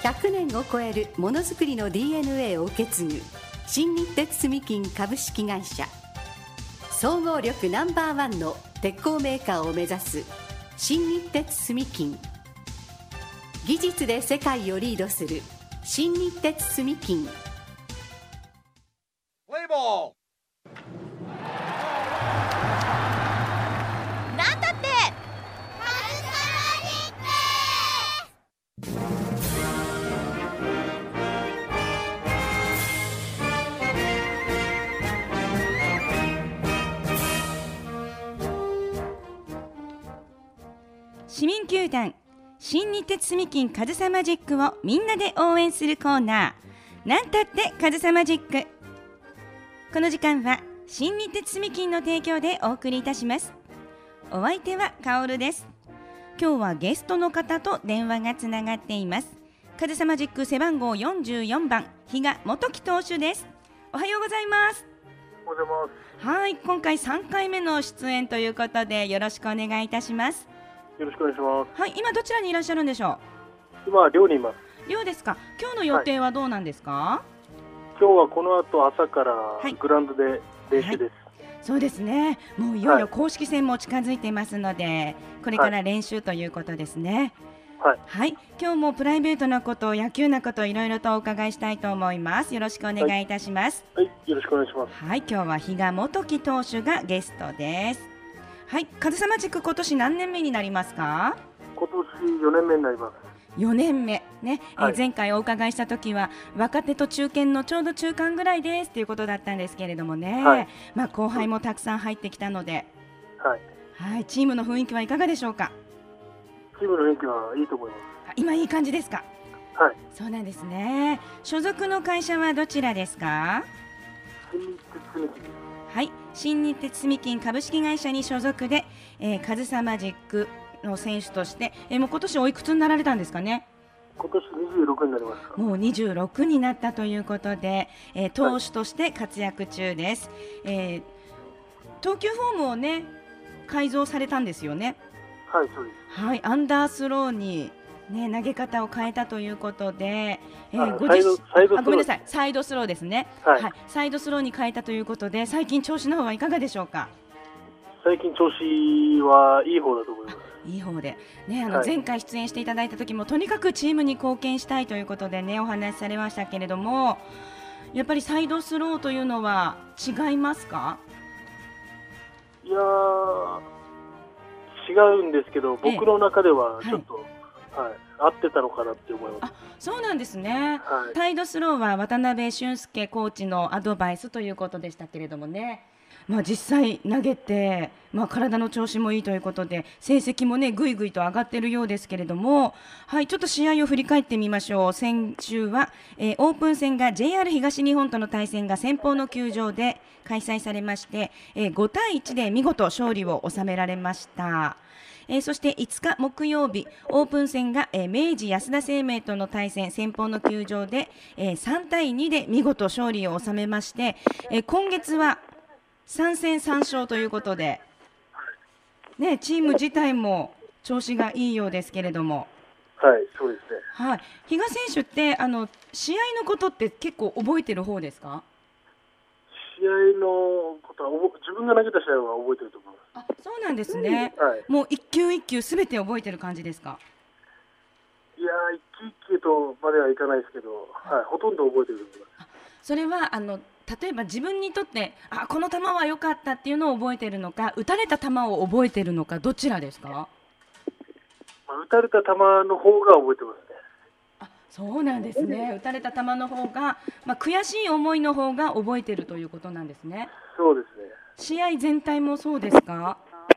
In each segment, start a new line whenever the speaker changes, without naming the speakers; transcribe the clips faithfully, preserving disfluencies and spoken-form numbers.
ひゃくねんを超えるものづくりの ディーエヌエー を受け継ぐ新日鉄住金株式会社、総合力ナンバーワンの鉄鋼メーカーを目指す新日鉄住金、技術で世界をリードする新日鉄住金。
プレイボール
なんだって
市民球団新日鉄住金カズサマジックをみんなで応援するコーナー、なんたってカズサマジック。この時間は新日鉄住金の提供でお送りいたします。お相手はカオルです。今日はゲストの方と電話がつながっています。カズサマジック背番号よんじゅうよんばん、比嘉元樹投手です。おはようございます。
おはようございます。
はい、今回さんかいめの出演ということでよろしくお願いいたします。
よろしくお願いします。
はい、今どちらにいらっしゃるんでしょ
今は寮にいます。
う。寮ですか。今日の予定はどうなんですか？はい、
今日はこの後朝からグラウンドで練習です。はいはい、
そうですね。もういよいよ公式戦も近づいていますので、はい、これから練習ということですね。はい、はい、今日もプライベートなこと、野球なこといろいろとお伺いしたいと思います。よろしくお願いいたします。
はい、はい、よろしくお願いします。
はい、今日は比嘉元樹投手がゲストです。はい、カズサマジック今年何年目になりますか？
今年よねんめになります。
よねんめね、
はい、
えー、前回お伺いした時は若手と中堅のちょうど中間ぐらいですということだったんですけれどもね、はい、まあ、後輩もたくさん入ってきたので、
はい
はい、チームの雰囲気はいかがでしょうか？
チームの雰囲気はいいと思います。
今いい感じですか？
はい、
そうなんですね。所属の会社はどちらですか？
新日鉄住金。
はい、新日鉄住金株式会社に所属で、えー、カズサマジックの選手として、えー、もう今年おいくつになられたんですかね？
今年にじゅうろくになりました。
もうにじゅうろくになったということで、えー、投手として活躍中です。はい、えー、投球フォームをね改造されたんですよね。
はい、そうです。
はい、アンダースローにね、投げ方を変えたということで、
えー、ご自身
ごめんなさい、サイドスローですね。はい、はい、サイドスローに変えたということで、最近調子の方はいかがでしょうか？
最近調子はいい方だと思います。
いい方で、ね、あの前回出演していただいた時も、はい、とにかくチームに貢献したいということでねお話しされましたけれども、やっぱりサイドスローというのは違いますか？
いや違うんですけど、僕の中ではちょっと、はいはい、合ってたのかなって思います。
あ、そうなんですね。
はい、
サイドスローは渡辺俊介コーチのアドバイスということでしたけれどもね、まあ、実際投げて、まあ、体の調子もいいということで成績もねぐいぐいと上がっているようですけれども、はい、ちょっと試合を振り返ってみましょう。先週は、えー、オープン戦が ジェイアール 東日本との対戦が先方の球場で開催されまして、えー、ごたいいちで見事勝利を収められました。えー、そしていつか木曜日オープン戦が、えー、明治安田生命との対戦先方の球場で、えー、さんたいにで見事勝利を収めまして、えー、今月はさんせんさんしょうということで、ね、チーム自体も調子がいいようですけれども。
はい、そうですね。
はい、比嘉選手ってあの試合のことって結構覚えてる方ですか？
試合のことは自分が投げた試合は覚えてると思います。
あ、そうなんですね。
はい、
もう一球一球すべて覚えてる感じですか？
いやー、一球一球とまではいかないですけど、はい、ほとんど覚えてると思います。
それはあの例えば自分にとってあこの球は良かったっていうのを覚えてるのか、打たれた球を覚えてるのか、どちらですか？
まあ、打たれた球の方が覚えてますね。
あ、そうなんですね。打たれた球の方が、まあ、悔しい思いの方が覚えてるということなんですね。
そうですね。
試合全体もそうですか？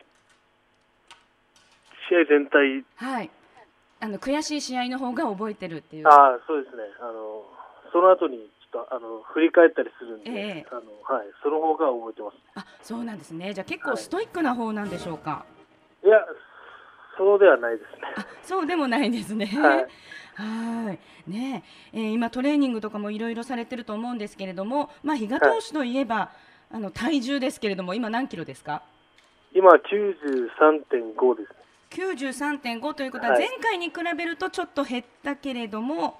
試合全体、
はい、あの悔しい試合の方が覚えてるっていう。
あ、そうですね。あのその後にちょっとあの振り返ったりするんで、
えー
あのはい、その方が覚えてます。
あ、そうなんですね。じゃあ結構ストイックな方なんでしょうか？は
い、いや、そうではないですね。
あ、そうでもないですね。
はい、
はいね、えー、今トレーニングとかもいろいろされてると思うんですけれども、まあ、比嘉投手といえば、はい、あの体重ですけれども今何キロですか？
今 きゅうじゅうさんてんご ですね。
きゅうじゅうさんてんご ということは前回に比べるとちょっと減ったけれども、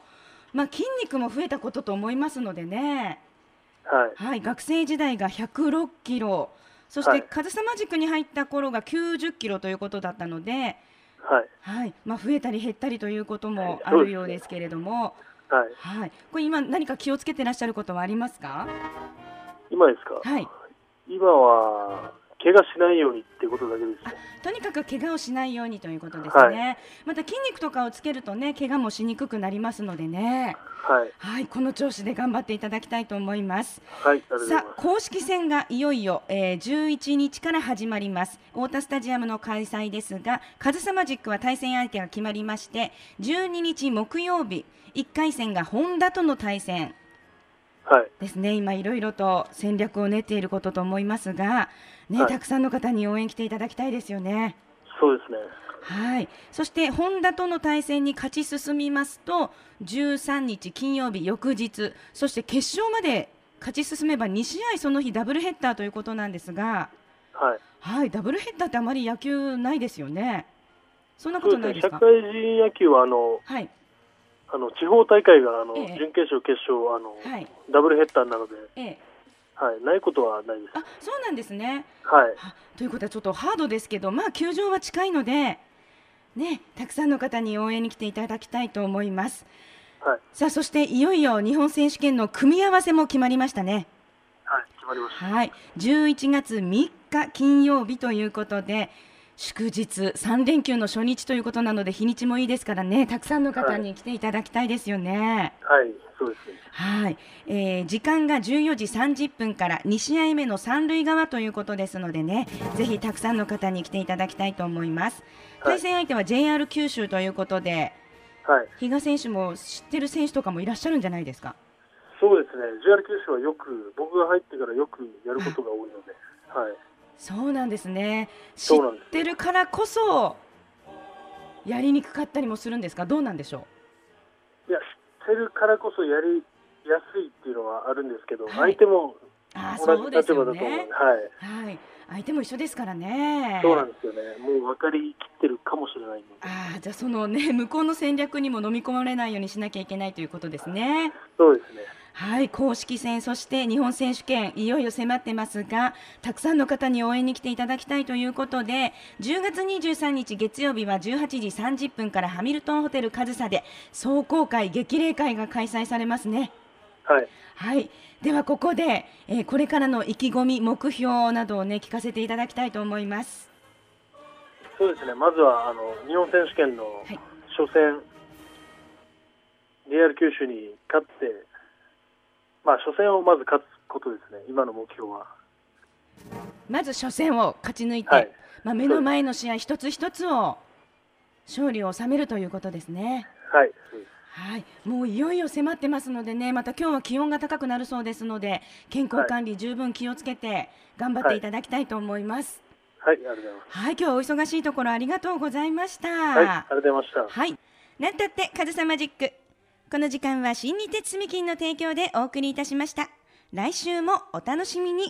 まあ、筋肉も増えたことと思いますのでね、
はい
はい、学生時代がひゃくろっキロ、そして、
はい
カズサマジックに入った頃がきゅうじゅっキロということだったので、
はい
はい、まあ、増えたり減ったりということもある
そうですね
ようですけれども、
はい。
はい、これ今何か気をつけてらっしゃることはありますか？
今ですか。
はい、
今は怪我しないようにっていうことだけですね。
とにかく怪我をしないようにということですね、
はい、
また筋肉とかをつけるとね、怪我もしにくくなりますのでね、
はい
はい、この調子で頑張っていただきたいと思います。
はい、ありがとうござい
さあ、
ます。
公式戦がいよいよ、えー、じゅういちにちから始まります。太田スタジアムの開催ですが、カズサマジックは対戦相手が決まりまして、じゅうににち木曜日、いっかい戦がホンダとの対戦
はい
ですね。今いろいろと戦略を練っていることと思いますが、ね、
はい
たくさんの方に応援来ていただきたいですよね。
そうですね。
はい、そしてホンダとの対戦に勝ち進みますと、じゅうさんにち金曜日翌日、そして決勝まで勝ち進めばにしあいその日ダブルヘッダーということなんですが、
はい。
はい、ダブルヘッダーってあまり野球ないですよね。そんなこ
そうですね。
とないですか？
社会人野球はあの
はい、
あの地方大会があの、
ええ
準決勝決勝あの、
はい、
ダブルヘッダーなので、
ええ、
はい、ないことはないです。
あ、そうなんですね。
はい。
はということはちょっとハードですけど、まあ球場は近いので、ね、たくさんの方に応援に来ていただきたいと思います。
はい。
さあ、そしていよいよ日本選手権の組み合わせも決まりましたね。
はい。決まりました。
はい、じゅういちがつみっか金曜日ということで、祝日さんれんきゅうの初日ということなので、日にちもいいですからね、たくさんの方に来ていただきたいですよね。
はい。そうですね。
はい、えー時間がじゅうよじさんじゅっぷんからにしあいめの三塁側ということですのでね、ぜひたくさんの方に来ていただきたいと思います。
はい
対戦相手は ジェイアール 九州ということで、
はい。
比嘉選手も知ってる選手とかもいらっしゃるんじゃないですか？
そうですね。ジェイアール 九州はよく僕が入ってからよくやることが多いので、はい。
そうなんですね。知っ
そうなんです
てるからこそやりにくかったりもするんですか？どうなんでしょ
いや、知ってるからこそやりやすいっていうのはあるんですけど、
はい
相手も
う？あー、
同じ
そうですよ
立場だと思うので、
ね。
はい。
はい、相手も一緒ですからね。
そうなんですよね。もう分かりきってるかもしれないので。
あー、じゃあそのね、向こうの戦略にも飲み込まれないようにしなきゃいけないということですね。
そうですね。
はい、公式戦、そして日本選手権いよいよ迫ってますが、たくさんの方に応援に来ていただきたいということで、じゅうがつにじゅうさんにち月曜日はじゅうはちじさんじゅっぷんからハミルトンホテルカズサで壮行会激励会が開催されますね。
はい。
はい、ではここで、えーこれからの意気込み、目標などをね聞かせていただきたいと思います。
そうですね。まずはあの日本選手権の
はい
初戦、ジェイアール 九州に勝って、まあ初戦をまず勝つことですね。今の目標は。
まず初戦を勝ち抜いて、
はい
まあ、目の前の試合一つ一つを勝利を収めるということですね。
はい。そうです。
はい、もういよいよ迫ってますのでね、また今日は気温が高くなるそうですので、健康管理十分気をつけて頑張っていただきたいと思います。
はい。ありがとうございます。
はい、今日はお忙しいところありがとうございました。
はい。ありがとうございました。
はい、なんたってカズサマジック。この時間は新日鉄住金の提供でお送りいたしました。来週もお楽しみに。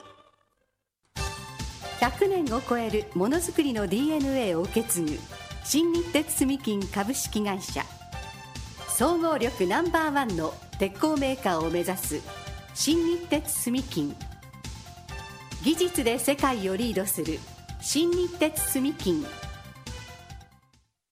ひゃくねんを超えるものづくりの ディーエヌエー を受け継ぐ新日鉄住金株式会社、総合力ナンバーワンの鉄鋼メーカーを目指す新日鉄住金、技術で世界をリードする新日鉄住金